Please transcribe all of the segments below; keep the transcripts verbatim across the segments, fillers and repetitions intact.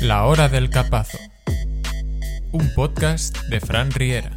La Hora del Capazo, un podcast de Fran Riera.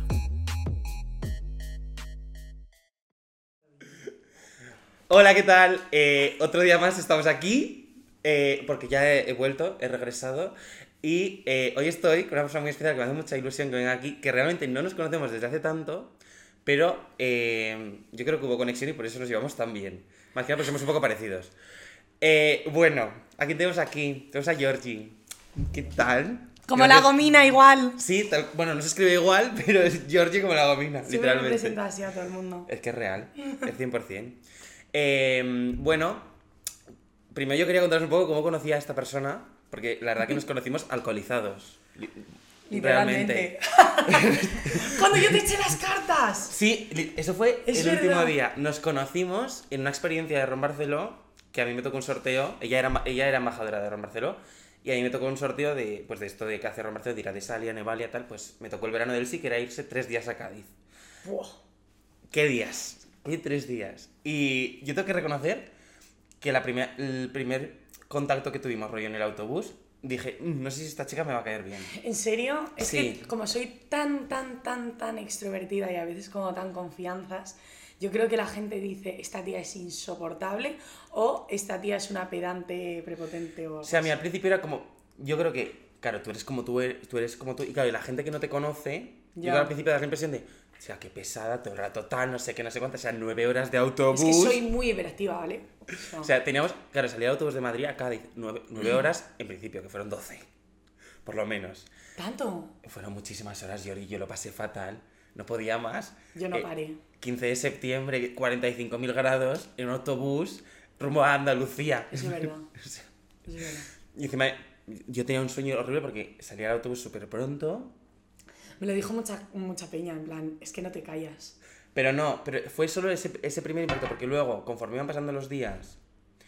Hola, ¿qué tal? Eh, otro día más estamos aquí, eh, porque ya he, he vuelto, he regresado, y eh, hoy estoy con una persona muy especial que me hace mucha ilusión que venga aquí, que realmente no nos conocemos desde hace tanto, pero eh, yo creo que hubo conexión y por eso nos llevamos tan bien. Más que nada porque somos un poco parecidos. Eh, bueno, aquí tenemos aquí, tenemos a Georgie. ¿Qué tal? Como Gracias. la gomina igual. Sí, tal, bueno, no se escribe igual, pero es Georgie como la gomina, Siempre me literalmente. presenta así a todo el mundo. Es que es real, es cien por ciento. Eh, bueno, primero yo quería contaros un poco cómo conocí a esta persona, porque la verdad que nos conocimos alcoholizados. Li- Literalmente. Cuando yo te eché las cartas. Sí, li- eso fue Es el verdad. último día. Nos conocimos en una experiencia de Ron Barceló, que a mí me tocó un sorteo. Ella era, ella era embajadora de Ron Barceló, y a mí me tocó un sorteo de, pues, de esto de que hace Ron Barceló, de ir a Desalia, Nevalia, tal. Pues me tocó el verano del sí, que era irse tres días a Cádiz. Buah. ¿Qué días? ¿Qué tres días? Y yo tengo que reconocer que la primer, el primer contacto que tuvimos, rollo en el autobús, dije, "Mm, no sé si esta chica me va a caer bien". ¿En serio? Es Sí. que como soy tan, tan, tan, tan extrovertida y a veces como tan confianzas, yo creo que la gente dice, esta tía es insoportable o esta tía es una pedante prepotente o... O sea, a mí al principio era como, yo creo que, claro, tú eres como tú eres, tú eres como tú, y claro, y la gente que no te conoce, yo Ya. creo al principio das la impresión de, o sea, qué pesada, todo el rato tal, no sé qué, no sé cuántas, o sea, nueve horas de autobús. Es que soy muy hiperactiva, ¿vale? O sea, teníamos, claro, salía el autobús de Madrid a Cádiz, nueve, nueve horas, en principio, que fueron doce, por lo menos. ¿Tanto? Fueron muchísimas horas, Yori, yo lo pasé fatal, no podía más. Yo no Eh, paré. quince de septiembre, cuarenta y cinco mil grados, en un autobús, rumbo a Andalucía. Es verdad. O sea, Es verdad. y encima, yo tenía un sueño horrible porque salía al autobús súper pronto, Me lo dijo mucha, mucha peña, en plan, es que no te callas. pero no, pero fue solo ese, ese primer impacto, porque luego, conforme iban pasando los días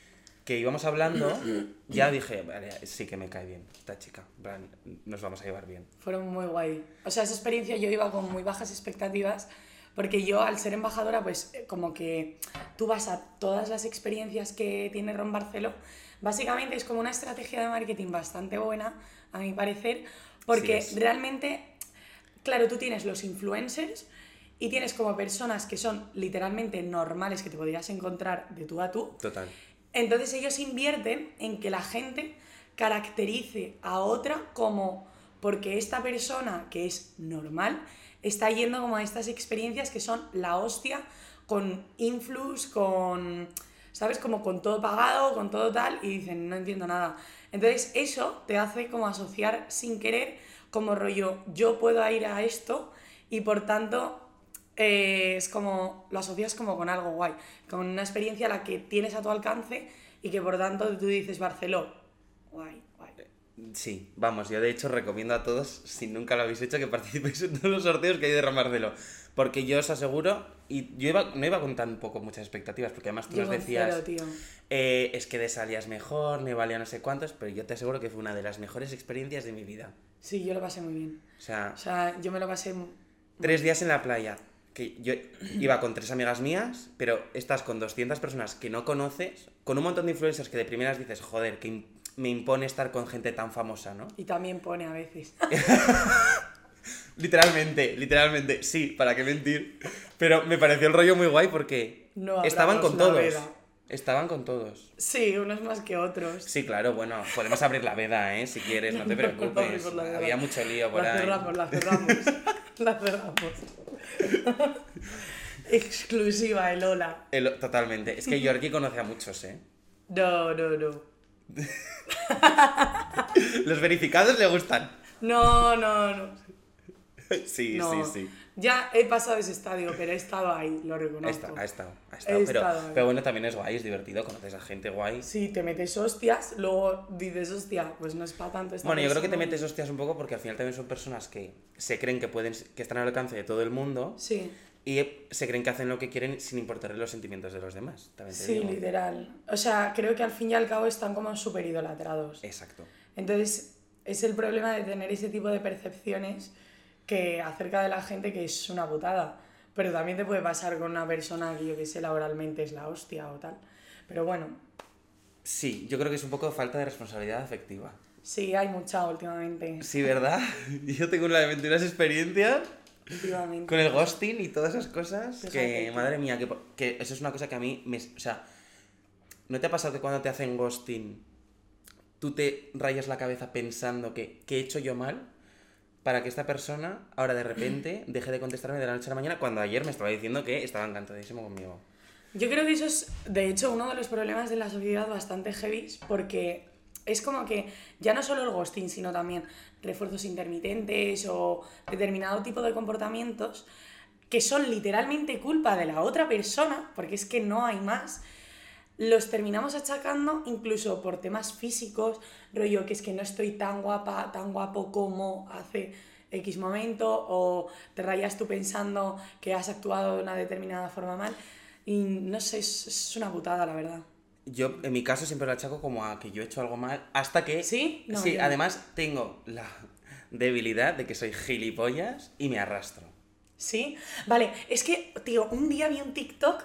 que íbamos hablando, ya dije, vale, sí que me cae bien esta chica, en plan, nos vamos a llevar bien. Fueron muy guay. O sea, esa experiencia yo iba con muy bajas expectativas porque yo al ser embajadora pues eh, como que tú vas a todas las experiencias que tiene Ron Barceló. Básicamente es como una estrategia de marketing bastante buena, a mi parecer, porque Sí es. realmente, claro, tú tienes los influencers y tienes como personas que son literalmente normales que te podrías encontrar de tú a tú. Total. Entonces ellos invierten en que la gente caracterice a otra como porque esta persona que es normal está yendo como a estas experiencias que son la hostia, con influx, con, ¿sabes? Como con todo pagado, con todo tal, y dicen, no entiendo nada. Entonces eso te hace como asociar sin querer como rollo, yo puedo ir a esto y por tanto... Eh, es como, lo asocias como con algo guay, con una experiencia a la que tienes a tu alcance y que por tanto tú dices Barceló, guay, guay. Sí, vamos, yo de hecho recomiendo a todos, si nunca lo habéis hecho, que participéis en todos los sorteos que hay de Ron Barceló. Porque yo os aseguro, y yo iba, no iba con tan poco muchas expectativas, porque además tú Yo nos con decías, cero, tío. eh, es que Desalia es mejor, Nevalia no sé cuántos, pero yo te aseguro que fue una de las mejores experiencias de mi vida. Sí, yo lo pasé muy bien. O sea, O sea, yo me lo pasé... muy- tres días en la playa, que yo iba con tres amigas mías, pero estás con doscientas personas que no conoces, con un montón de influencers que de primeras dices, joder, que im- me impone estar con gente tan famosa, ¿no? Y también pone a veces. Literalmente, literalmente, sí, para qué mentir. Pero me pareció el rollo muy guay porque No hablamos estaban con la todos. veda. Estaban con todos. Sí, unos más que otros. Sí, claro, bueno, podemos abrir la veda, ¿eh? Si quieres, no te No, no preocupes. abrimos la veda. Había mucho lío por La ahí. cerramos, la cerramos. La cerramos. Exclusiva, el Lola. El- totalmente. Es que Georgie conoce a muchos, ¿eh? No, no, no. Los verificados le gustan. No, no, no. Sí, No. sí, sí. Ya he pasado ese estadio, pero he estado ahí, lo Ha reconozco. estado, ha estado. Ha estado. He Pero, estado ahí. pero bueno, también es guay, es divertido, conoces a gente guay. Sí, te metes hostias, luego dices, hostia, pues no es para tanto esta Bueno, yo creo que te persona. metes hostias un poco porque al final también son personas que se creen que pueden, que están al alcance de todo el mundo Sí, y se creen que hacen lo que quieren sin importarle los sentimientos de los demás. También te sí, digo. literal. O sea, creo que al fin y al cabo están como súper idolatrados. Exacto. Entonces, es el problema de tener ese tipo de percepciones que acerca de la gente que es una putada. Pero también te puede pasar con una persona que yo que sé laboralmente es la hostia o tal. Pero bueno, Sí, yo creo que es un poco de falta de responsabilidad afectiva. Sí, hay mucha últimamente. Sí, ¿verdad? Yo tengo una, unas experiencias Últimamente. con el ghosting y todas esas cosas Fíjate que, tú. madre mía, que, que eso es una cosa que a mí me... O sea, ¿no te ha pasado que cuando te hacen ghosting tú te rayas la cabeza pensando que ¿qué he hecho yo mal para que esta persona ahora de repente deje de contestarme de la noche a la mañana cuando ayer me estaba diciendo que estaba encantadísimo conmigo? Yo creo que eso es, de hecho, uno de los problemas de la sociedad bastante heavy, porque es como que ya no solo el ghosting, sino también refuerzos intermitentes o determinado tipo de comportamientos que son literalmente culpa de la otra persona, porque es que no hay más, los terminamos achacando incluso por temas físicos, rollo que es que no estoy tan guapa, tan guapo como hace X momento, o te rayas tú pensando que has actuado de una determinada forma mal, y no sé, es, es una putada, la verdad. Yo, en mi caso, siempre lo achaco como a que yo he hecho algo mal, hasta que... ¿Sí? No, sí, yo no. además tengo la debilidad de que soy gilipollas y me arrastro. ¿Sí? Vale, es que, tío, un día vi un TikTok,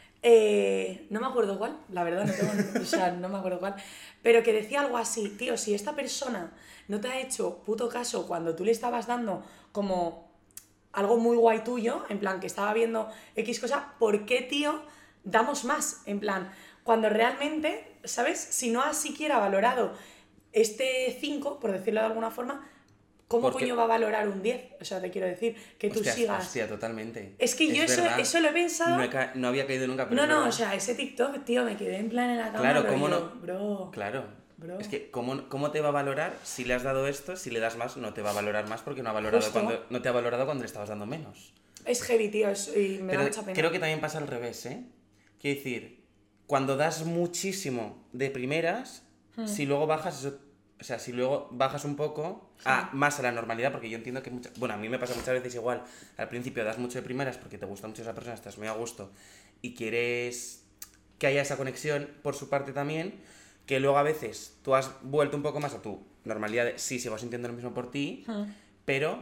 eh, no me acuerdo cuál, la verdad, no tengo, o sea, no me acuerdo cuál, pero que decía algo así, tío, si esta persona no te ha hecho puto caso cuando tú le estabas dando como algo muy guay tuyo, en plan, que estaba viendo X cosa, ¿por qué, tío, damos más? En plan, cuando realmente, ¿sabes? Si no has siquiera valorado este cinco, por decirlo de alguna forma, ¿cómo Porque- coño va a valorar un diez? O sea, te quiero decir, que tú Hostia, sigas... hostia, totalmente. Es que yo eso, verdad. eso lo he pensado... No, he ca- no había caído nunca, pero No, es no, verdad. o sea, ese TikTok, tío, me quedé en plan en la cama, Claro, rollo, ¿cómo no? bro, Claro. bro. Es que, ¿cómo, ¿cómo te va a valorar si le has dado esto? Si le das más, no te va a valorar más porque no, ha valorado Justo. cuando, no te ha valorado cuando le estabas dando menos. Es heavy, tío, es- y me Pero da mucha pena. creo que también pasa al revés, ¿eh? Quiero decir, cuando das muchísimo de primeras, Hmm. si luego bajas eso, o sea, si luego bajas un poco a más a la normalidad, porque yo entiendo que muchas, bueno, a mí me pasa muchas veces igual, al principio das mucho de primeras porque te gusta mucho esa persona, estás muy a gusto y quieres que haya esa conexión por su parte también, que luego a veces tú has vuelto un poco más a tu normalidad de sí, sigo sintiendo lo mismo por ti, Hmm. pero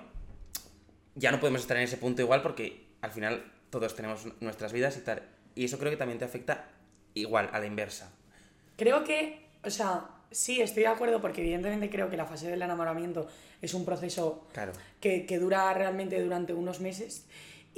ya no podemos estar en ese punto igual porque al final todos tenemos nuestras vidas y tal. Y eso creo que también te afecta igual, a la inversa. Creo que, o sea, sí, estoy de acuerdo porque evidentemente creo que la fase del enamoramiento es un proceso Claro. que, que dura realmente durante unos meses.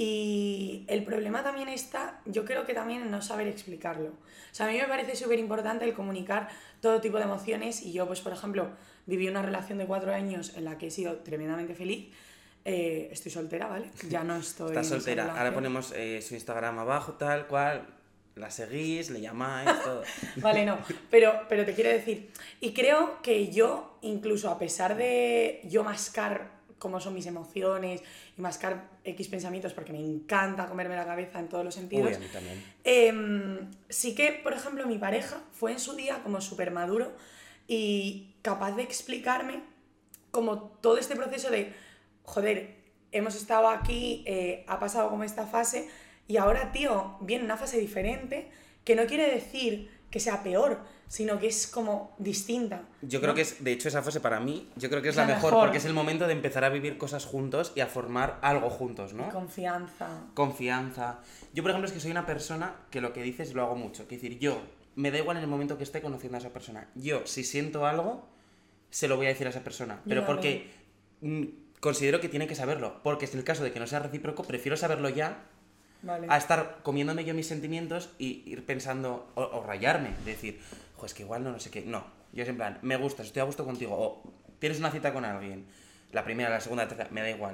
Y el problema también está, yo creo que también en no saber explicarlo. O sea, a mí me parece súper importante el comunicar todo tipo de emociones y yo, pues, por ejemplo, viví una relación de cuatro años en la que he sido tremendamente feliz. Eh, estoy soltera, ¿vale? Ya no estoy... Estás en esa soltera. Ahora relación. ponemos eh, su Instagram abajo, tal cual. La seguís, le llamáis, todo. Vale, no, pero, pero te quiero decir, y creo que yo, incluso a pesar de yo mascar cómo son mis emociones y mascar X pensamientos, porque me encanta comerme la cabeza en todos los sentidos, Uy, a mí también. eh, sí que, por ejemplo, mi pareja fue en su día como súper maduro y capaz de explicarme como todo este proceso de, joder, hemos estado aquí, eh, ha pasado como esta fase y ahora, tío, viene una fase diferente que no quiere decir que sea peor, sino que es como distinta. Yo creo ¿no? que es, de hecho, esa fase para mí, yo creo que es, Es la, la mejor, mejor. porque es el momento de empezar a vivir cosas juntos y a formar algo juntos, ¿no? Confianza. Confianza. Yo, por ejemplo, es que soy una persona que lo que dices lo hago mucho. Es decir, yo, me da igual en el momento que esté conociendo a esa persona. Yo, si siento algo, se lo voy a decir a esa persona. Pero Yo porque mm, considero que tiene que saberlo. Porque en el caso de que no sea recíproco, prefiero saberlo ya Vale. a estar comiéndome yo mis sentimientos y ir pensando, o, o rayarme, decir, jo, es que igual no, no sé qué. No, yo es en plan, me gustas, estoy a gusto contigo, o tienes una cita con alguien, la primera, la segunda, la tercera, me da igual.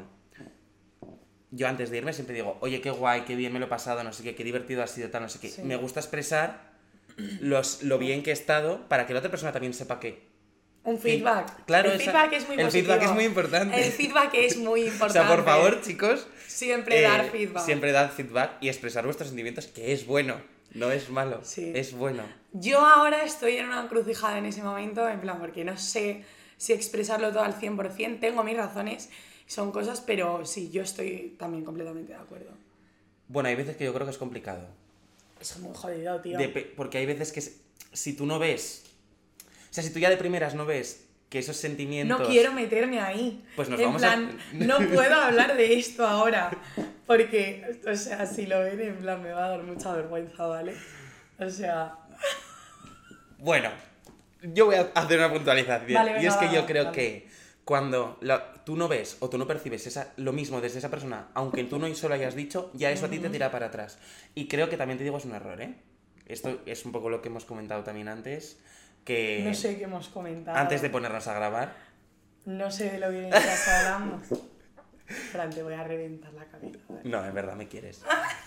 Yo antes de irme siempre digo, oye, qué guay, qué bien me lo he pasado, no sé qué, qué divertido ha sido, tal, no sé qué. Sí. Me gusta expresar los, lo bien que he estado para que la otra persona también sepa que... Un feedback. Claro, el esa- feedback es muy el positivo. feedback es muy importante. El feedback es muy O importante. sea, por favor, chicos, Siempre eh, dar feedback. siempre dar feedback y expresar vuestros sentimientos, que es bueno, no es malo, Sí. es bueno. Yo ahora estoy en una encrucijada en ese momento, en plan, porque no sé si expresarlo todo al cien por ciento, tengo mis razones, son cosas, pero sí, yo estoy también completamente de acuerdo. Bueno, hay veces que yo creo que es complicado. Es muy jodido, tío. Depe- porque hay veces que s- si tú no ves, o sea, si tú ya de primeras no ves que esos sentimientos... No quiero meterme ahí. Pues nos en vamos a- plan, no puedo hablar de esto ahora, porque, o sea, si lo ven, en plan, me va a dar mucha vergüenza, ¿vale? O sea... Bueno, yo voy a hacer una puntualización. Vale, venga, y es que va, yo va, creo vale. que cuando la- tú no ves o tú no percibes esa, lo mismo desde esa persona, aunque tú no solo hayas dicho, ya eso a ti te tira para atrás. Y creo que también te digo, es un error, ¿eh? Esto es un poco lo que hemos comentado también antes, que No sé qué hemos comentado. antes de ponernos a grabar. No sé de lo que estás hablando. Fran, te voy a reventar la cabeza. ¿vale? No, en verdad me quieres.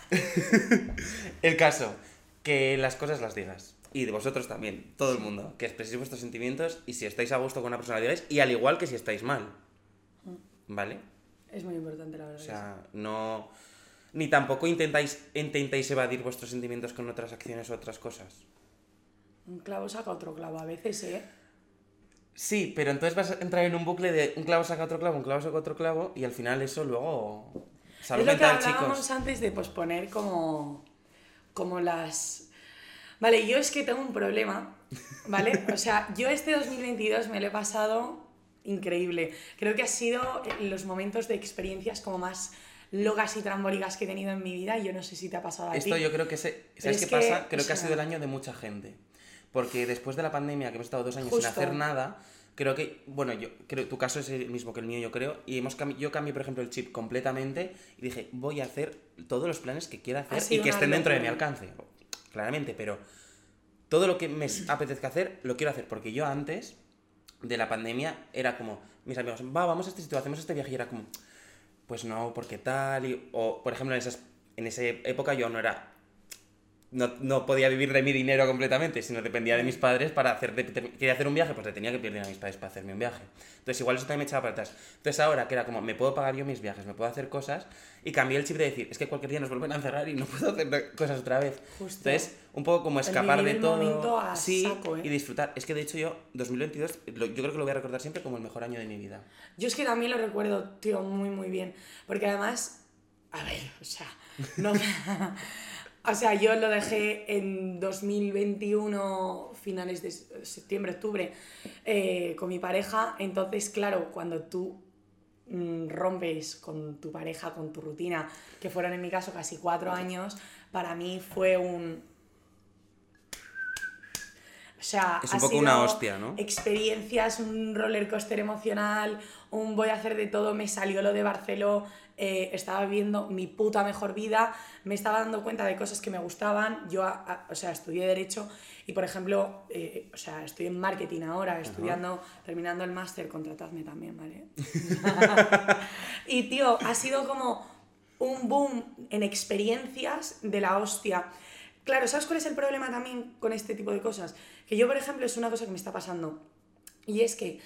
El caso, que las cosas las digas. Y de vosotros también, todo el mundo. Que expreséis vuestros sentimientos y si estáis a gusto con una persona, lo digáis. Y al igual que si estáis mal. ¿Vale? Es muy importante, la verdad. O sea, no... Ni tampoco intentáis, intentáis evadir vuestros sentimientos con otras acciones o otras cosas. Un clavo saca otro clavo a veces, ¿eh? Sí, pero entonces vas a entrar en un bucle de un clavo saca otro clavo, un clavo saca otro clavo y al final eso luego... Salud es lo que mental, hablábamos chicos. antes de posponer como, como las... Vale, yo es que tengo un problema, ¿vale? O sea, yo este dos mil veintidós me lo he pasado increíble. Creo que ha sido los momentos de experiencias como más locas y trambólicas que he tenido en mi vida y yo no sé si te ha pasado a ti. Esto yo creo que... Se, ¿Sabes es qué que, pasa? Creo o que ha sea- sido el año de mucha gente. Porque después de la pandemia, que hemos estado dos años Justo. sin hacer nada, creo que... Bueno, yo creo tu caso es el mismo que el mío, yo creo. Y hemos cambi- yo cambié, por ejemplo, el chip completamente y dije, voy a hacer todos los planes que quiera Ha hacer y sido que una estén dentro de mi locura. alcance. Claramente, pero todo lo que me apetezca hacer, lo quiero hacer. Porque yo antes de la pandemia era como, mis amigos, va, vamos a este sitio, hacemos este viaje y era como... Pues no, porque tal, y, o por ejemplo en, esas, en esa época yo no era, no, no podía vivir de mi dinero completamente, sino dependía de mis padres para hacer, de, de- quería hacer un viaje, pues le tenía que pedir dinero a mis padres para hacerme un viaje. Entonces igual eso también me echaba para atrás. Entonces ahora que era como, me puedo pagar yo mis viajes, me puedo hacer cosas, y cambié el chip de decir, es que cualquier día nos vuelven a encerrar y no puedo hacer cosas otra vez. Justo. Entonces, un poco como escapar vivir de el todo, momento a sí, saco, ¿eh? y disfrutar. Es que de hecho yo, dos mil veintidós, lo- yo creo que lo voy a recordar siempre como el mejor año de mi vida. Yo es que también lo recuerdo, tío, muy, muy bien. Porque además, a ver, o sea, no... o sea, yo lo dejé en dos mil veintiuno, finales de septiembre, octubre, eh, con mi pareja. Entonces, claro, cuando tú mm, rompes con tu pareja, con tu rutina, que fueron en mi caso casi cuatro años, para mí fue un... O sea, Es un ha poco sido una hostia, ¿no? experiencias, un roller coaster emocional, un voy a hacer de todo, me salió lo de Barceló, eh, estaba viviendo mi puta mejor vida, me estaba dando cuenta de cosas que me gustaban, yo, a- a- o sea, estudié Derecho y, por ejemplo, eh, o sea, estoy en marketing ahora, estudiando, terminando el máster, contratadme también, ¿vale? Y, tío, ha sido como un boom en experiencias de la hostia. Claro, ¿sabes cuál es el problema también con este tipo de cosas? Que yo, por ejemplo, es una cosa que me está pasando. Y es que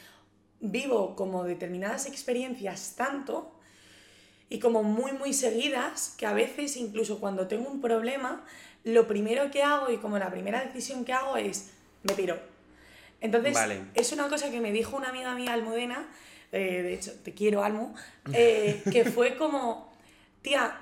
vivo como determinadas experiencias tanto y como muy, muy seguidas, que a veces incluso cuando tengo un problema, lo primero que hago y como la primera decisión que hago es, me piro. Entonces, Vale. es una cosa que me dijo una amiga mía, Almudena, eh, de hecho, te quiero, Almu, eh, que fue como, tía,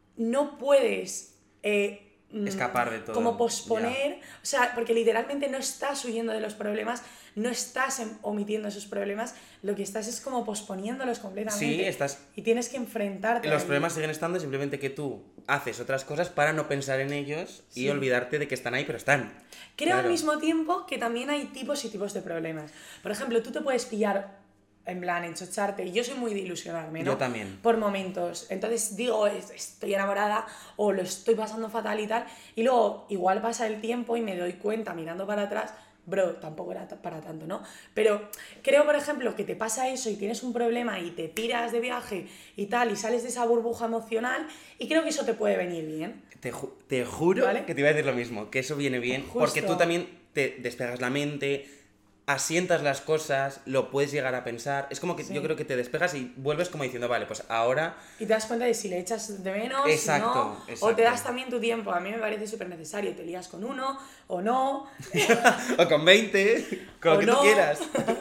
no puedes... eh, mm, Escapar de todo, Como posponer, o sea, porque literalmente no estás huyendo de los problemas, no estás em- omitiendo esos problemas, lo que estás es como posponiéndolos completamente. Sí, estás... Y tienes que enfrentarte. Los a problemas ellos. siguen estando, simplemente que tú haces otras cosas para no pensar en ellos y Sí. olvidarte de que están ahí, pero están. Creo Claro. al mismo tiempo que también hay tipos y tipos de problemas. Por ejemplo, tú te puedes pillar en plan, enchocharte, y yo soy muy de ilusionarme, ¿no? Yo también. Por momentos. Entonces digo, es- estoy enamorada o lo estoy pasando fatal y tal, y luego igual pasa el tiempo y me doy cuenta mirando para atrás, bro, tampoco era ta- para tanto, ¿no? Pero creo, por ejemplo, que te pasa eso y tienes un problema y te piras de viaje y tal, y sales de esa burbuja emocional, y creo que eso te puede venir bien. Te, ju- te juro ¿Vale? que te iba a decir lo mismo, que eso viene bien, Justo. porque tú también te despegas la mente, asientas las cosas, lo puedes llegar a pensar. Es como que Sí. yo creo que te despegas y vuelves como diciendo, vale, pues ahora... Y te das cuenta de si le echas de menos, si Exacto, no, o exacto. te das también tu tiempo. A mí me parece súper necesario. Te lías con uno, o no, o con veinte, con o lo que no, tú quieras.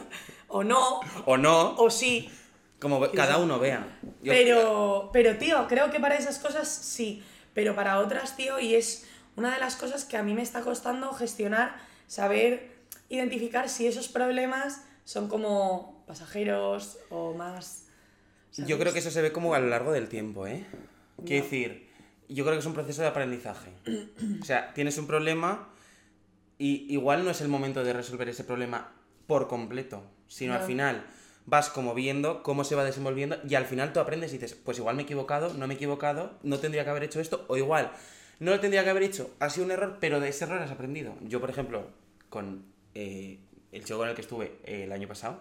o no, O no, o sí. como ve- cada uno vea. Yo- Pero, pero, tío, creo que para esas cosas sí, pero para otras, tío, y es una de las cosas que a mí me está costando gestionar, saber identificar si esos problemas son como pasajeros o más... ¿sabes? Yo creo que eso se ve como a lo largo del tiempo, ¿eh? Quiero Ya. decir, yo creo que es un proceso de aprendizaje. O sea, tienes un problema Y igual no es el momento de resolver ese problema por completo, sino No. al final vas como viendo cómo se va desenvolviendo y al final tú aprendes y dices, pues igual me he equivocado, no me he equivocado, no tendría que haber hecho esto, o igual no lo tendría que haber hecho, ha sido un error, pero de ese error has aprendido. Yo, por ejemplo, con eh, el chico con el que estuve eh, el año pasado,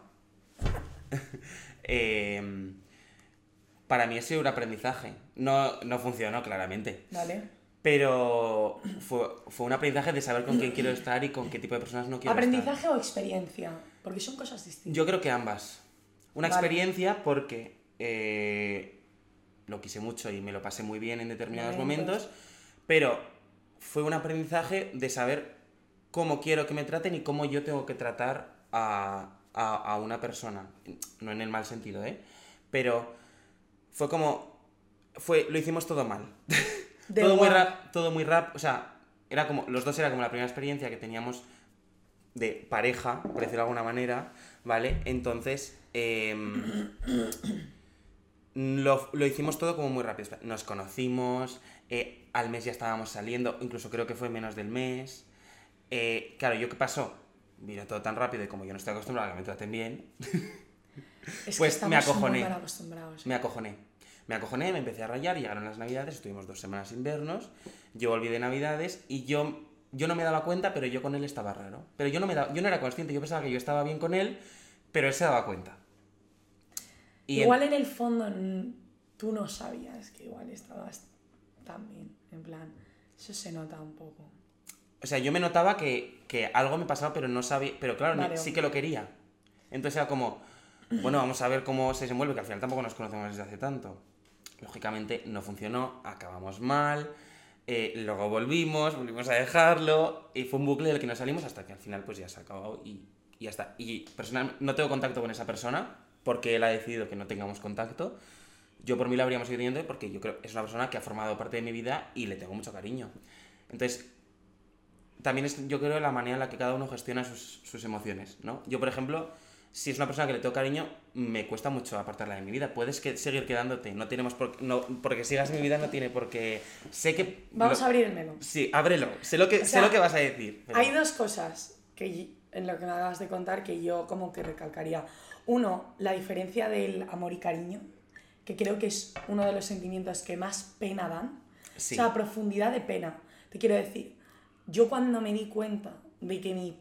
eh, para mí ha sido un aprendizaje. No, no funcionó, claramente. Vale. Pero fue, fue un aprendizaje de saber con quién quiero estar y con qué tipo de personas no quiero ¿Aprendizaje estar. o experiencia? Porque son cosas distintas. Yo creo que ambas. Una Vale. experiencia porque eh, lo quise mucho y me lo pasé muy bien en determinados Momentos. momentos, pero fue un aprendizaje de saber cómo quiero que me traten y cómo yo tengo que tratar a, a, a una persona. No en el mal sentido, ¿eh? Pero fue como... Fue, lo hicimos todo mal. De todo muy guau. rap, todo muy rap, o sea, era como, los dos era como la primera experiencia que teníamos de pareja, por decirlo de alguna manera, ¿vale? Entonces, eh, lo, lo hicimos todo como muy rápido. Nos conocimos, eh, al mes ya estábamos saliendo, incluso creo que fue menos del mes. Eh, claro, ¿yo qué pasó? Vino todo tan rápido y como yo no estoy acostumbrado a que me traten bien, Es pues que me estamos acojoné. muy mal acostumbrados. me acojoné. Me acojoné, me empecé a rayar, llegaron las navidades, estuvimos dos semanas sin vernos, yo volví de navidades y yo, yo no me daba cuenta, pero yo con él estaba raro. Pero yo no, me daba, yo no era consciente, yo pensaba que yo estaba bien con él, pero él se daba cuenta. Y Igual en- en el fondo mm, tú no sabías que igual estabas tan bien. En plan, eso se nota un poco. O sea, yo me notaba que, que algo me pasaba, pero no sabía, pero claro, Vale, sí ok. que lo quería. Entonces era como, bueno, vamos a ver cómo se desenvuelve, que al final tampoco nos conocemos desde hace tanto. Lógicamente no funcionó, acabamos mal, eh, luego volvimos, volvimos a dejarlo, y fue un bucle del que no salimos hasta que al final pues ya se ha acabado y, y ya está. Y personalmente no tengo contacto con esa persona porque él ha decidido que no tengamos contacto. Yo por mí la habríamos ido teniendo porque yo creo que es una persona que ha formado parte de mi vida y le tengo mucho cariño. Entonces, también es, yo creo, la manera en la que cada uno gestiona sus, sus emociones, ¿no? Yo, por ejemplo, si es una persona que le tengo cariño, me cuesta mucho apartarla de mi vida. Puedes que, seguir quedándote, no tenemos por, no, porque sigas mi vida no tiene por qué... Sé que... Vamos lo- a abrir el melón. Sí, ábrelo. Sé lo que, O sé sea, lo que vas a decir. pero- Hay dos cosas que y- en lo que me acabas de contar que yo como que recalcaría. Uno, la diferencia del amor y cariño, que creo que es uno de los sentimientos que más pena dan. Sí. O sea, profundidad de pena. Te quiero decir, yo cuando me di cuenta de que, mi,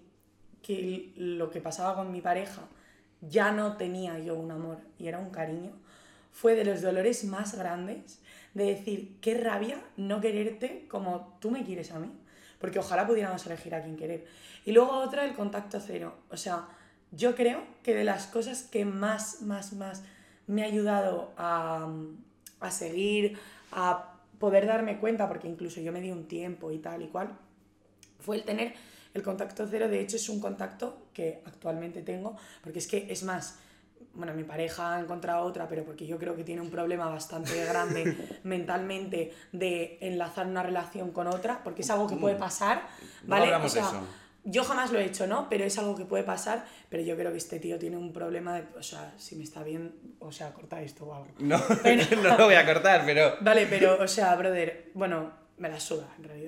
que lo que pasaba con mi pareja ya no tenía yo un amor y era un cariño, fue de los dolores más grandes de decir, qué rabia no quererte como tú me quieres a mí. Porque ojalá pudiéramos elegir a quién querer. Y luego otra, el contacto cero. O sea, yo creo que de las cosas que más, más, más me ha ayudado a, a seguir, a poder darme cuenta, porque incluso yo me di un tiempo y tal y cual, fue el tener el contacto cero. De hecho, es un contacto que actualmente tengo, porque es que, es más, bueno, mi pareja ha encontrado otra, pero porque yo creo que tiene un problema bastante grande mentalmente de enlazar una relación con otra, porque es algo que puede pasar, No ¿vale? hablamos O sea, de eso. yo jamás lo he hecho, ¿no? Pero es algo que puede pasar, pero yo creo que este tío tiene un problema de, o sea, si me está bien, o sea, corta esto o algo. No, Pero- no lo voy a cortar, pero... Vale, pero, o sea, brother, bueno, me la suda, en realidad.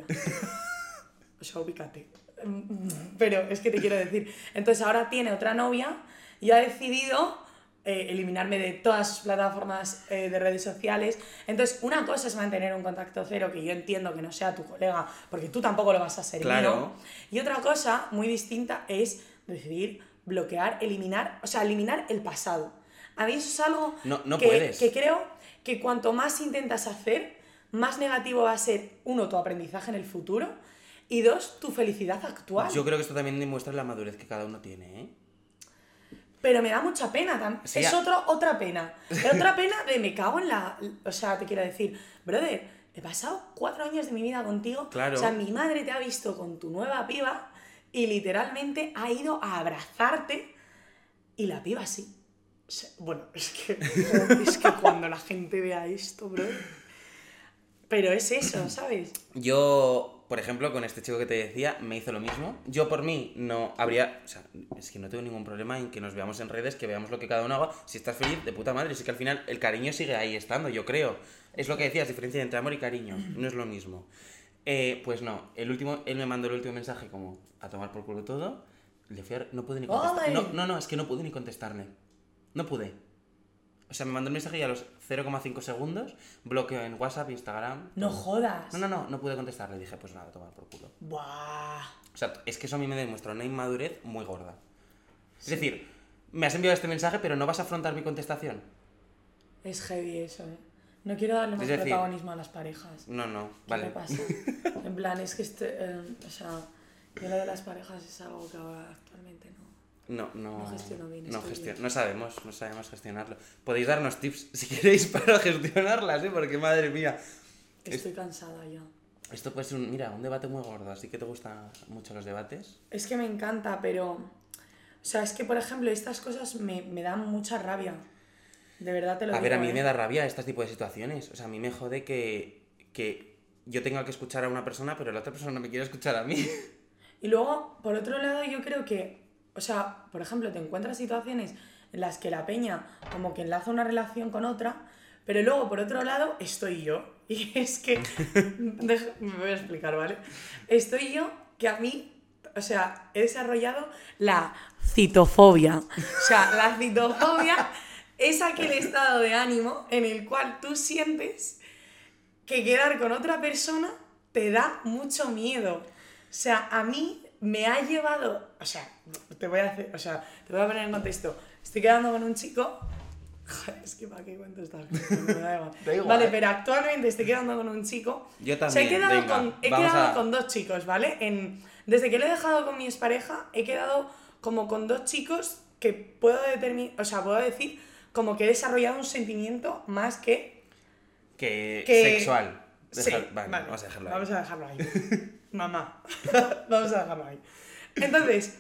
O sea, ubícate. Pero es que te quiero decir. Entonces ahora tiene otra novia y ha decidido eh, eliminarme de todas sus plataformas eh, de redes sociales. Entonces, una cosa es mantener un contacto cero, que yo entiendo que no sea tu colega, porque tú tampoco lo vas a ser Claro. mío. Y otra cosa muy distinta es decidir bloquear, eliminar, o sea, eliminar el pasado. A mí eso es algo No- no que, puedes. que creo que cuanto más intentas hacer, más negativo va a ser, uno, tu aprendizaje en el futuro, y dos, tu felicidad actual. Yo creo que esto también demuestra la madurez que cada uno tiene, ¿eh? Pero me da mucha pena también. Sí, es a- otro, otra pena. Es otra pena de me cago en la... O sea, te quiero decir, brother, he pasado cuatro años de mi vida contigo. Claro. O sea, mi madre te ha visto con tu nueva piba y literalmente ha ido a abrazarte y la piba sí. O sea, bueno, es que, es que cuando la gente vea esto, bro. Pero es eso, ¿sabes? Yo, por ejemplo, con este chico que te decía, me hizo lo mismo. Yo por mí no habría... O sea, es que no tengo ningún problema en que nos veamos en redes, que veamos lo que cada uno haga. Si estás feliz, de puta madre. Sí que al final el cariño sigue ahí estando, yo creo. Es lo que decías, diferencia entre amor y cariño. No es lo mismo. Eh, pues no, el último, él me mandó el último mensaje como a tomar por culo todo. Le fui a- no pude ni contestar. ¡Ay! No, no, no, es que no pude ni contestarle. No pude. O sea, me mandó el mensaje y a los cero coma cinco segundos bloqueo en WhatsApp, Instagram. No todo. jodas. No, no, no, no pude contestarle. Dije, pues nada, tomar por culo. Buah. O sea, es que eso a mí me demuestra una inmadurez muy gorda. Es decir, me has enviado este mensaje, pero no vas a afrontar mi contestación. Es heavy eso, ¿eh? No quiero darle más Es decir- protagonismo a las parejas. No, no, ¿Qué vale. me pasa? En plan, es que este, eh, o sea, yo lo de las parejas es algo que ahora actualmente no. No, no, No gestiono bien, no, estoy gestio- bien. no sabemos, no sabemos gestionarlo. Podéis darnos tips si queréis para gestionarlas, ¿eh? Porque madre mía. Estoy cansada ya. Esto puede ser un, mira, un debate muy gordo, así que te gustan mucho los debates. Es que me encanta, pero... O sea, es que, por ejemplo, estas cosas me, me dan mucha rabia. De verdad te lo A digo, ver, a mí ¿eh? me da rabia este tipo de situaciones. O sea, a mí me jode que, que yo tenga que escuchar a una persona, pero la otra persona no me quiere escuchar a mí. Y luego, por otro lado, yo creo que, o sea, por ejemplo, te encuentras situaciones en las que la peña como que enlaza una relación con otra, pero luego, por otro lado, estoy yo. Y es que, deja- me voy a explicar, ¿vale? Estoy yo que a mí, o sea, he desarrollado la citofobia. O sea, la citofobia es aquel estado de ánimo en el cual tú sientes que quedar con otra persona te da mucho miedo. O sea, a mí me ha llevado, o sea, te voy a hacer, o sea, te voy a poner en contexto. Estoy quedando con un chico. Joder, es que para qué cuento estas cosas, me da igual. Da igual. Vale, pero actualmente estoy quedando con un chico. Yo O sea, he también, quedado, venga, con, he vamos quedado a- con dos chicos, ¿vale? En, desde que lo he dejado con mi expareja, he quedado como con dos chicos que puedo determinar, o sea, puedo decir como que he desarrollado un sentimiento más que Que, Que- sexual. Sí, Dejar- vale, vale, vamos a dejarlo ahí. Vamos a dejarlo ahí. Mamá. Vamos a dejarlo ahí. Entonces,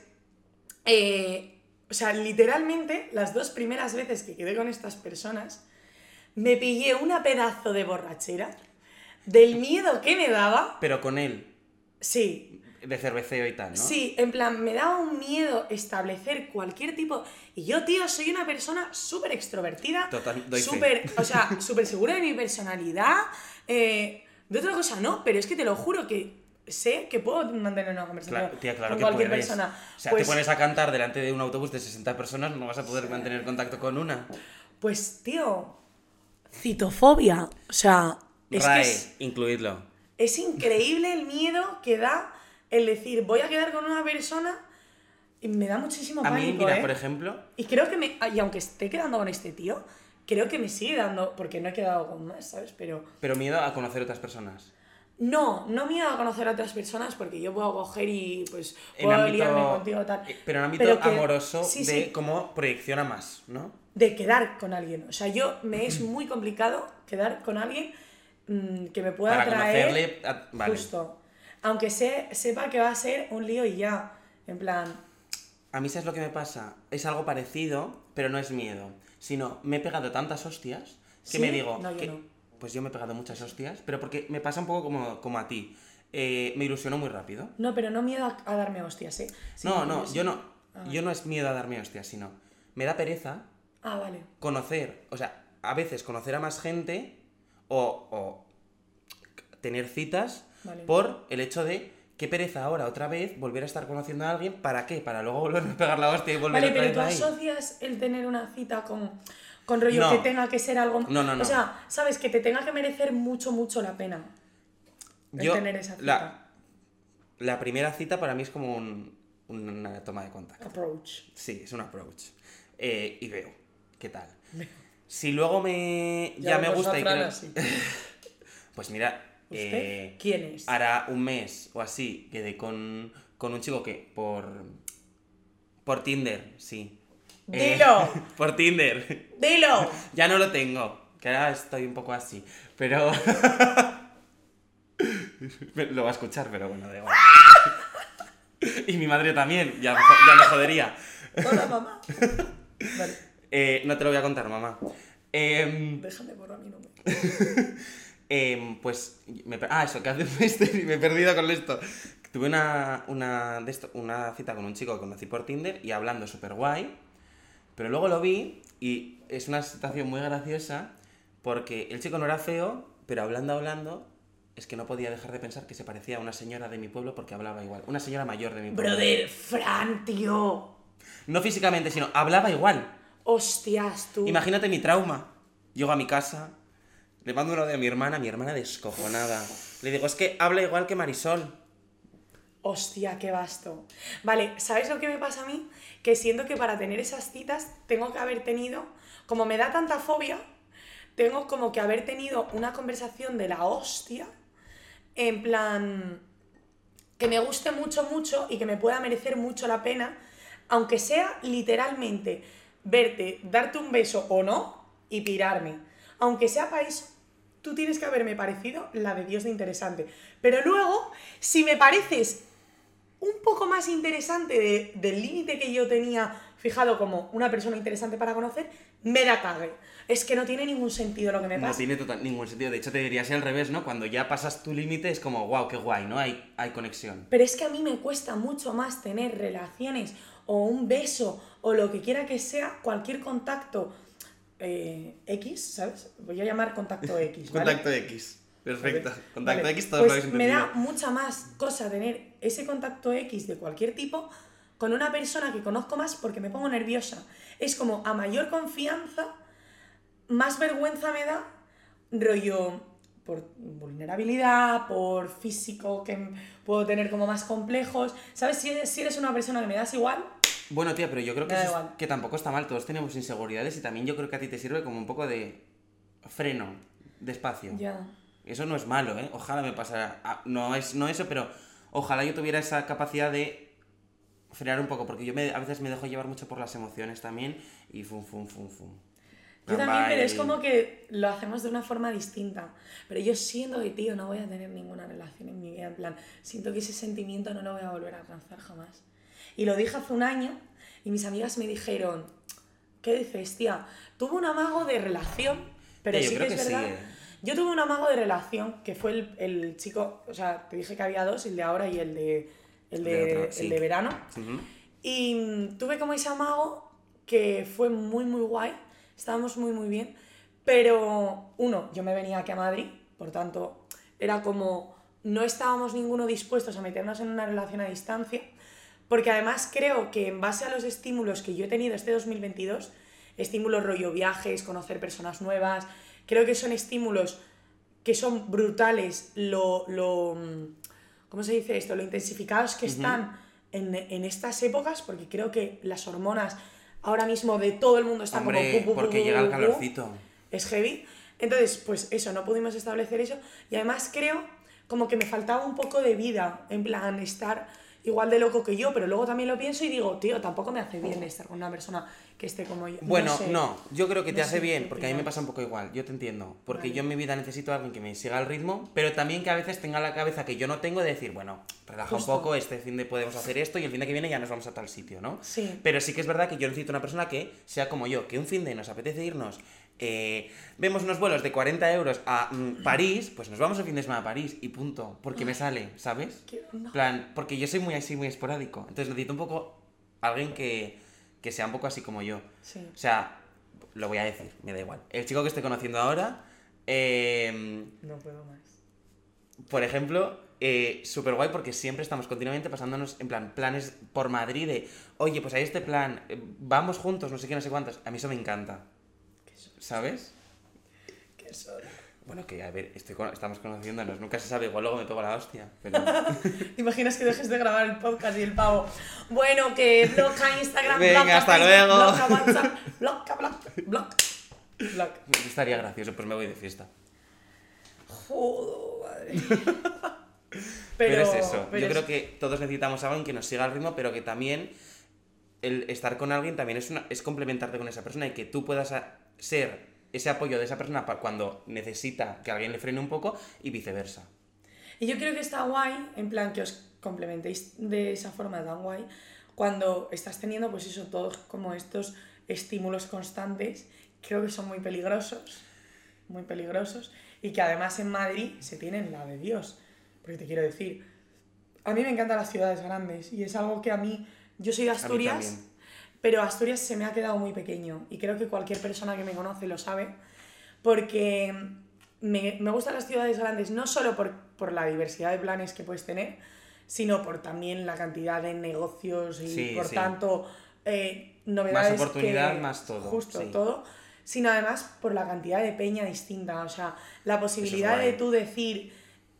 eh, o sea, literalmente, las dos primeras veces que quedé con estas personas, me pillé una pedazo de borrachera del miedo que me daba. Pero con él, Sí, de cerveceo y tal, ¿no? sí, en plan, me daba un miedo establecer cualquier tipo... Y yo, tío, soy una persona súper extrovertida, Total, doy fe. súper, o sea, súper segura de mi personalidad, eh, de otra cosa no, pero es que te lo juro que sé que puedo mantener una conversación Claro, tía, claro con que cualquier puedes. persona. O sea, pues, te pones a cantar delante de un autobús de sesenta personas, no vas a poder mantener contacto con una. pues, tío, citofobia, o sea, es R A E, que es, incluidlo. es increíble el miedo que da el decir, voy a quedar con una persona y me da muchísimo A pánico, mí, mira, ¿eh? por ejemplo, Y creo que me. Y aunque esté quedando con este tío, creo que me sigue dando. Porque no he quedado con más, ¿sabes? Pero. pero miedo a conocer otras personas. No, no miedo a conocer a otras personas porque yo puedo coger y pues. En Puedo ámbito, liarme contigo tal. eh, pero en ámbito Pero que- amoroso sí, de sí, cómo proyecciona más, ¿no? de quedar con alguien. O sea, yo me es muy complicado quedar con alguien mmm, que me pueda Para atraer. conocerle, a- vale. Justo. Aunque se, sepa que va a ser un lío y ya. En plan. A mí, ¿sabes lo que me pasa? Es algo parecido, pero no es miedo. Sino, me he pegado tantas hostias que ¿Sí? me digo... No, yo que, no. Pues yo me he pegado muchas hostias, pero porque me pasa un poco como, como a ti. Eh, me ilusiono muy rápido. No, pero no miedo a, a darme hostias, ¿eh? Sí, no, sí, no, sí. yo no. Ah, Yo no es miedo a darme hostias, sino... Me da pereza Ah, vale. conocer, o sea, a veces conocer a más gente o, o tener citas Vale. por el hecho de qué pereza ahora otra vez volver a estar conociendo a alguien, ¿para qué? Para luego volver a pegar la hostia y volver Vale, otra pero vez tú ahí. asocias el tener una cita con, con rollo No. que tenga que ser algo... No, no, no. O sea, sabes, que te tenga que merecer mucho, mucho la pena el Yo, tener esa cita. la, la primera cita para mí es como un- una toma de contacto. Approach. Sí, es un approach. Eh, y veo, ¿qué tal? Si luego me ya, Ya me vemos gusta a y Fran creo... así. Pues mira, ¿Usted? eh, ¿Quién es? hará un mes o así quedé con, con un chico que por por Tinder, sí. Eh, ¡Dilo! por Tinder. ¡Dilo! Ya no lo tengo, que ahora estoy un poco así, pero lo va a escuchar, pero bueno, da igual. Y mi madre también, ya, ya me jodería. Hola, mamá. Vale, Eh, no te lo voy a contar, mamá. Em, déjame borrar mi nombre. Em, pues, me, per- ah, eso, que hace un mes y me he perdido con esto. Tuve una, una, de esto, una cita con un chico que conocí por Tinder y hablando súper guay, pero luego lo vi y es una situación muy graciosa porque el chico no era feo, pero hablando, hablando, es que no podía dejar de pensar que se parecía a una señora de mi pueblo porque hablaba igual. Una señora mayor de mi pueblo. Brother, Fran, tío. No físicamente, sino hablaba igual. Hostias, tú. Imagínate mi trauma. Llego a mi casa, le mando uno de mi hermana, mi hermana descojonada. Le digo, es que habla igual que Marisol. Hostia, qué vasto. Vale, ¿sabes lo que me pasa a mí? Que siento que para tener esas citas tengo que haber tenido, como me da tanta fobia, tengo como que haber tenido una conversación de la hostia, en plan, que me guste mucho, mucho y que me pueda merecer mucho la pena, aunque sea literalmente verte, darte un beso o no y pirarme. Aunque sea para eso, tú tienes que haberme parecido la de Dios de interesante. Pero luego, si me pareces un poco más interesante de, del límite que yo tenía fijado como una persona interesante para conocer, me da cague. Es que no tiene ningún sentido lo que me pasa. No tiene total, ningún sentido. De hecho, te diría así al revés, ¿no? Cuando ya pasas tu límite es como, wow, qué guay, ¿no? Hay, hay conexión. Pero es que a mí me cuesta mucho más tener relaciones o un beso o lo que quiera que sea, cualquier contacto eh, X, ¿sabes? Voy a llamar contacto X, ¿vale? Contacto X. Perfecto. Vale. Contacto Vale. X, todos pues lo habéis entendido. me da mucha más cosa tener ese contacto X de cualquier tipo con una persona que conozco más porque me pongo nerviosa. Es como a mayor confianza, más vergüenza me da, rollo por vulnerabilidad, por físico que puedo tener como más complejos. ¿Sabes? Si eres, si eres una persona que me das igual... Bueno, tía, pero yo creo que, Me da eso es- igual. que tampoco está mal. Todos tenemos inseguridades y también yo creo que a ti te sirve como un poco de freno, despacio. Ya. Eso no es malo, ¿eh? Ojalá me pasara... ah, No es no eso, pero ojalá yo tuviera esa capacidad de frenar un poco, porque yo me, a veces me dejo llevar mucho por las emociones también y fum, fum, fum, fum. Yo también, Bye. pero es como que lo hacemos de una forma distinta. Pero yo siento que, tío, no voy a tener ninguna relación en mi vida. En plan, siento que ese sentimiento no lo voy a volver a alcanzar jamás. Y lo dije hace un año y mis amigas me dijeron, ¿qué dices, tía? Tuve un amago de relación, pero Tía, yo sí que creo es que sí, verdad. ¿eh? Yo tuve un amago de relación que fue el, el chico, o sea, te dije que había dos, el de ahora y el de, el de, De otro, el sí. de verano. Ujú. Y mm, tuve como ese amago que fue muy, muy guay. Estábamos muy, muy bien. Pero, uno, yo me venía aquí a Madrid, por tanto, era como... No estábamos ninguno dispuestos a meternos en una relación a distancia, porque además creo que en base a los estímulos que yo he tenido este dos mil veintidós, estímulos rollo viajes, conocer personas nuevas, creo que son estímulos que son brutales, lo... lo ¿cómo se dice esto? Lo intensificados que están en, en estas épocas, porque creo que las hormonas ahora mismo de todo el mundo están Hombre, como... pu, pu, pu, porque pu, llega el pu, pu. calorcito. Es heavy. Entonces, pues eso, no pudimos establecer eso. Y además creo como que me faltaba un poco de vida, en plan, estar igual de loco que yo, pero luego también lo pienso y digo, tío, tampoco me hace bien estar con una persona que esté como yo. Bueno, no, sé. no, yo creo que te No hace sé bien, qué porque a mí me opinas. pasa un poco igual, yo te entiendo. Porque Vale. yo en mi vida necesito a alguien que me siga el ritmo, pero también que a veces tenga la cabeza que yo no tengo de decir, bueno, relaja Justo. un poco, este fin de podemos hacer esto y el fin de que viene ya nos vamos a tal sitio, ¿no? Sí. Pero sí que es verdad que yo necesito una persona que sea como yo, que un fin de nos apetece irnos, eh, vemos unos vuelos de cuarenta euros a mm, París, pues nos vamos el fin de semana a París y punto, porque me sale, ¿sabes? Quiero- no. Plan, porque yo soy muy así, muy esporádico, entonces necesito un poco alguien que, que sea un poco así como yo. Sí. O sea, lo voy a decir, me da igual. El chico que estoy conociendo ahora, eh, No puedo más. por ejemplo, eh, súper guay porque siempre estamos continuamente pasándonos en plan planes por Madrid de, oye, pues hay este plan, eh, vamos juntos, no sé qué, no sé cuántos. A mí eso me encanta, Qué so- ¿sabes? qué so- Bueno, que a ver, estoy con- estamos conociéndonos, nunca se sabe, igual luego me pego la hostia, pero... ¿Te imaginas que dejes de grabar el podcast y el pavo? Bueno, que bloca Instagram, Venga, bloca hasta Facebook, luego. bloca WhatsApp, bloca, bloca, bloca, bloca. Estaría gracioso, pues me voy de fiesta. Joder, madre. Pero, es eso, pero yo es- creo que todos necesitamos a alguien que nos siga el ritmo, pero que también el estar con alguien también es, una, es complementarte con esa persona y que tú puedas a- ser ese apoyo de esa persona para cuando necesita que alguien le frene un poco y viceversa. Y yo creo que está guay, en plan, que os complementéis de esa forma tan guay, cuando estás teniendo, pues eso, todos como estos estímulos constantes, creo que son muy peligrosos, muy peligrosos, y que además en Madrid se tienen la de Dios. Porque te quiero decir, a mí me encantan las ciudades grandes, y es algo que a mí, yo soy de Asturias, también. pero Asturias se me ha quedado muy pequeño, y creo que cualquier persona que me conoce lo sabe, porque me, me gustan las ciudades grandes no solo por, por la diversidad de planes que puedes tener, sino por también la cantidad de negocios y Sí, por sí. tanto eh, novedades. Más oportunidad, que, más todo, Justo, sí. todo. Sino además por la cantidad de peña distinta. O sea, la posibilidad guay. de tú decir,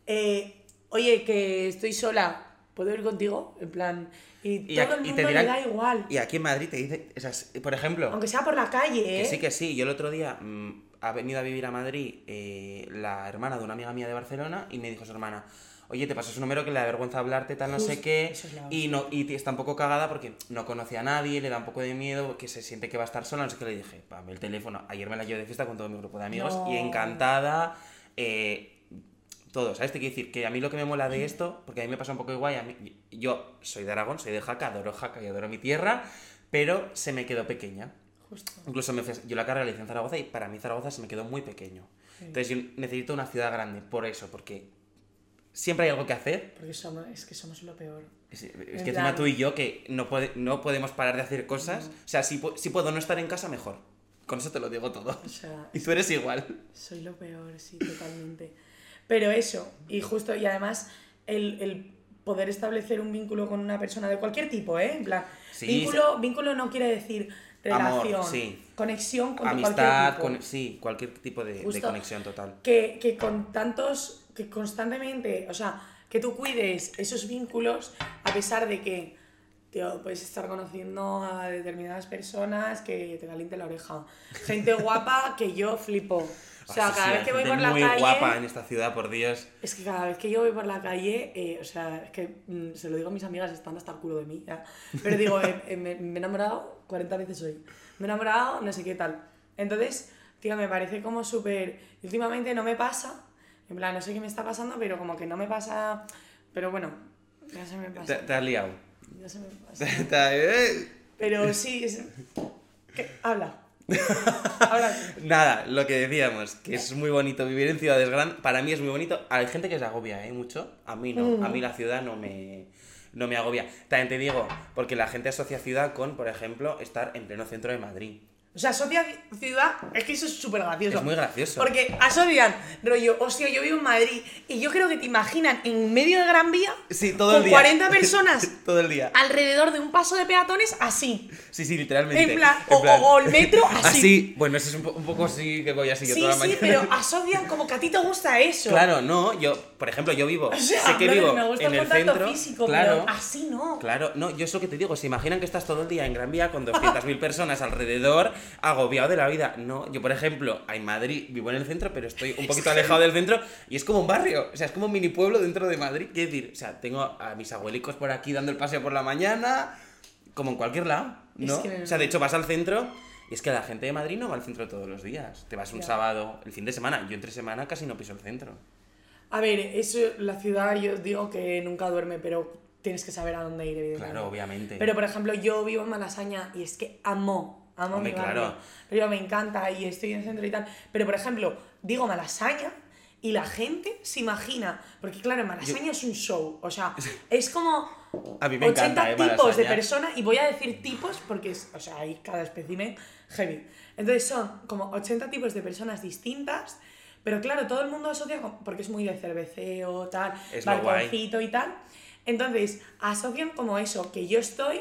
eh, oye, que estoy sola, ¿puedo ir contigo? En plan, y, Y todo aquí- el y mundo te dirán- le da igual. Y aquí en Madrid te dice, esas, por ejemplo, Aunque sea por la calle, ¿eh? que sí, que sí. Yo el otro día mm, ha venido a vivir a Madrid eh, la hermana de una amiga mía de Barcelona y me dijo su hermana, oye, te paso su número que le da vergüenza hablarte, tal, no sé Justo, qué. eso es la Y, no, y está un poco cagada porque no conoce a nadie, le da un poco de miedo, que se siente que va a estar sola, no sé qué. Le dije, pame el teléfono. Ayer me la llevo de fiesta con todo mi grupo de amigos No. y encantada. Eh, todo, ¿sabes? Te quiero decir que a mí lo que me mola de esto, porque a mí me pasa un poco igual, a mí, yo soy de Aragón, soy de Jaca, adoro Jaca y adoro mi tierra, pero se me quedó pequeña. Justo. Incluso me fui, yo la carrera la hice en Zaragoza y para mí Zaragoza se me quedó muy pequeño. Entonces yo necesito una ciudad grande, por eso, porque siempre hay algo que hacer. Porque somos, es que somos lo peor. Es, es En que encima plan- tú y yo que no, puede, no podemos parar de hacer cosas. O sea, si, pu- si puedo no estar en casa, mejor. Con eso te lo digo todo. O sea, Y tú eres igual. soy lo peor, sí, totalmente. Pero eso, y justo, y además, el, el poder establecer un vínculo con una persona de cualquier tipo, ¿eh? En plan, Sí, vínculo, vínculo no quiere decir Amor, relación, sí. conexión con Amistad, cualquier tipo. con, sí, cualquier tipo de, de Justo. conexión total. Que, que con tantos, que constantemente, o sea, que tú cuides esos vínculos a pesar de que, tío, puedes estar conociendo a determinadas personas que te caliente la oreja. Gente guapa que yo flipo. O sea, Ah, sí, cada sí, vez hay que voy gente por la muy calle... guapa en esta ciudad, por Dios. Es que cada vez que yo voy por la calle, eh, o sea, es que mm, se lo digo a mis amigas, están hasta el culo de mí, ya. Pero digo, eh, eh, me, me he enamorado cuarenta veces hoy. Me he enamorado, no sé qué tal. Entonces, tío, me parece como súper... Últimamente no me pasa, en plan, no sé qué me está pasando, pero como que no me pasa... Pero bueno, ya se me Te, pasa. te has liado. Ya se me pasa. Te- eh. Pero sí, es... ¿Qué? Habla. Habla. Nada, lo que decíamos, que es muy bonito vivir en ciudades grandes. Para mí es muy bonito. Hay gente que se agobia, ¿eh? Mucho. A mí no. A mí la ciudad no me, no me agobia. También te digo, porque la gente asocia ciudad con, por ejemplo, estar en pleno centro de Madrid. O sea, asocia ciudad, es que eso es súper gracioso. Es muy gracioso. Porque asocian, rollo, hostia, yo vivo en Madrid y yo creo que te imaginan en medio de Gran Vía Sí, todo con el día. cuarenta personas Todo el día. alrededor de un paso de peatones así. Sí, sí, literalmente. En plan, En o, plan- o- o el metro así. Así. Bueno, eso es un, po- un poco así que voy así yo Sí, toda la sí, mañana. pero asocian como que a ti te gusta eso. Claro, no, yo, por ejemplo, yo vivo, O sea, sé que brother, vivo me gusta en el el contacto centro, físico, claro, pero así no. claro, no, yo es lo que te digo, se imaginan que estás todo el día en Gran Vía con doscientas mil personas alrededor, agobiado de la vida. No, yo por ejemplo, en Madrid vivo en el centro, pero estoy un poquito alejado del centro y es como un barrio, o sea, es como un mini pueblo dentro de Madrid, quiero decir, o sea, tengo a mis abuelicos por aquí dando el paseo por la mañana, como en cualquier lado, ¿no? Es que- O sea, de hecho vas al centro y es que la gente de Madrid no va al centro todos los días, te vas un Ya. sábado, el fin de semana, yo entre semana casi no piso el centro. A ver, eso, la ciudad, yo digo que nunca duerme, pero tienes que saber a dónde ir, evidentemente. Claro, obviamente. Pero, por ejemplo, yo vivo en Malasaña y es que amo, amo Hombre, mi barrio. claro. Pero me encanta y estoy en el centro y tal. Pero, por ejemplo, digo Malasaña y la gente se imagina, porque claro, Malasaña es un show, o sea, es como A mí me ochenta encanta, ¿eh, tipos de Malasaña? personas, y voy a decir tipos porque, es, o sea, hay cada espécimen heavy. Entonces son como ochenta tipos de personas distintas, pero claro, todo el mundo asocia, con, porque es muy de cerveceo, tal, Es lo guay. balconcito y tal. Entonces, asocian como eso, que yo estoy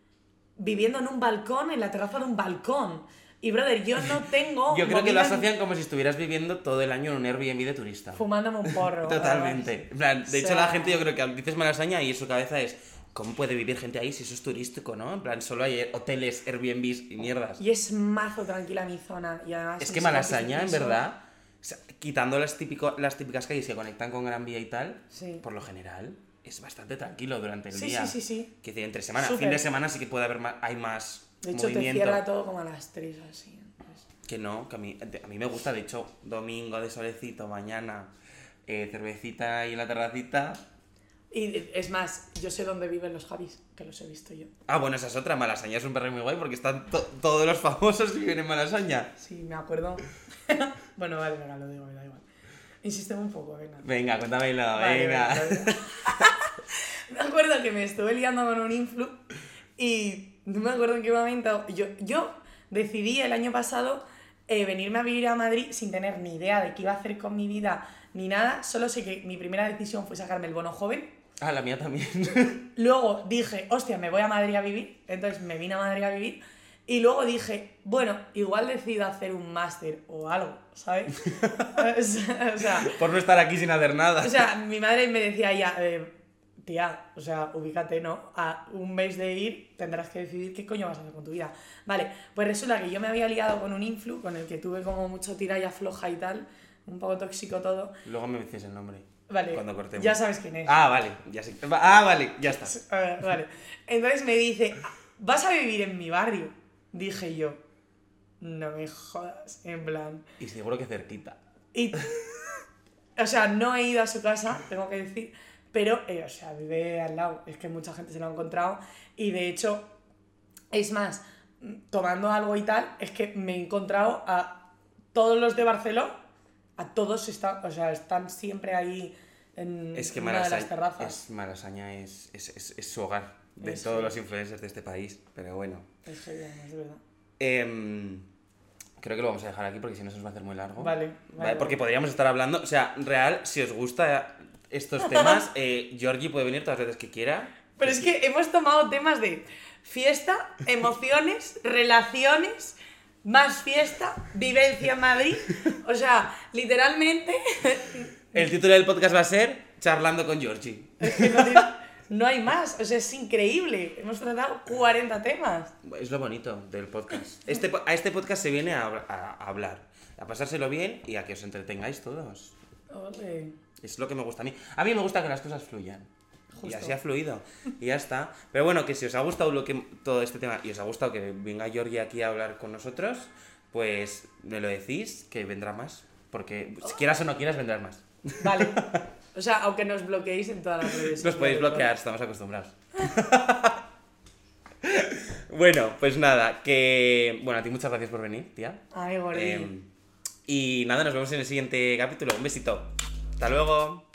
viviendo en un balcón, en la terraza de un balcón. Y, brother, yo no tengo... Yo creo que lo movidas asocian como si estuvieras viviendo todo el año en un Airbnb de turista. fumándome un porro. Totalmente. En plan, de O hecho, sea- la gente, yo creo que dices Malasaña y su cabeza es, ¿cómo puede vivir gente ahí si eso es turístico, no? En plan, solo hay hoteles, Airbnbs y mierdas. Y es mazo tranquila mi zona. Y además Es mis que copias de Malasaña, en piso- verdad, o sea, quitando las, típico, las típicas calles que conectan con Gran Vía y tal, Sí. por lo general, es bastante tranquilo durante el Sí, día. sí, sí, sí. Que entre semana, Súper. fin de semana sí que puede haber más, hay más De hecho, te movimiento. cierra todo como a las tres así. entonces. Que no, que a mí, a mí me gusta, de hecho, domingo de solecito, mañana, eh, cervecita ahí en la terracita. Y es más, yo sé dónde viven los Javis, que los he visto yo. Ah, bueno, esa es otra, Malasaña es un barrio muy guay porque están to- todos los famosos que viven en Malasaña. Sí, me acuerdo. Bueno, vale, venga, lo digo, me da igual. Insísteme un poco, venga. Venga, cuéntamelo, Vale, venga. venga, venga. Me acuerdo que me estuve liando con un influ y no me acuerdo en qué momento. Yo, yo decidí el año pasado eh, venirme a vivir a Madrid sin tener ni idea de qué iba a hacer con mi vida ni nada. Solo sé que mi primera decisión fue sacarme el bono joven. Ah, la mía también. Luego dije, hostia, me voy a Madrid a vivir. Entonces me vine a Madrid a vivir. Y luego dije, bueno, igual decido hacer un máster o algo, ¿sabes? o sea, Por no estar aquí sin hacer nada. o sea, mi madre me decía ya, eh, tía, o sea, ubícate, ¿no? A un mes de ir tendrás que decidir qué coño vas a hacer con tu vida. Vale, pues resulta que yo me había liado con un influ, con el que tuve como mucho tira y afloja y tal, un poco tóxico todo. Luego me dices el nombre. Vale, Cuando cortemos. ya sabes quién es. Ah, vale, ya sé. Ah, vale, ya está. A ver, vale. Entonces me dice, ¿vas a vivir en mi barrio? Dije yo, no me jodas, en plan... Y seguro que cerquita. Y, o sea, no he ido a su casa, tengo que decir, pero, eh, o sea, vive al lado. Es que mucha gente se lo ha encontrado y, de hecho, es más, tomando algo y tal, es que me he encontrado a todos los de Barcelona, a todos están, o sea, están siempre ahí en Es que una de las Malasaña, terrazas. es, Malasaña es, es, es, es su hogar de Es todos que- los influencers de este país, pero bueno. Es que ya, es verdad. Em, creo que lo vamos a dejar aquí porque si no se nos va a hacer muy largo. Vale, Vale, vale. porque podríamos estar hablando, o sea, real, si os gusta estos temas, eh, Georgie puede venir todas las veces que quiera. Pero es que hemos tomado temas de fiesta, emociones, relaciones, más fiesta, vivencia en Madrid. O sea, literalmente, El título del podcast va a ser Charlando con Georgie. es que no, tiene- no hay más. O sea, es increíble. Hemos tratado cuarenta temas. Es lo bonito del podcast. Este, po- a este podcast se viene a, a- a hablar, a pasárselo bien y a que os entretengáis todos. Ole. Es lo que me gusta a mí. A mí me gusta que las cosas fluyan. Y Justo. así ha fluido. Y ya está. Pero bueno, que si os ha gustado lo que, todo este tema y os ha gustado que venga Georgie aquí a hablar con nosotros, pues me lo decís, que vendrá más. Porque si quieras o no quieras, vendrán más. Vale. O sea, aunque nos bloqueéis en todas las redes. Los podéis bloquear, estamos acostumbrados. Bueno, pues nada, que... Bueno, a ti muchas gracias por venir, tía. Ay, Gordi. Em, y nada, nos vemos en el siguiente capítulo. Un besito. Hasta luego.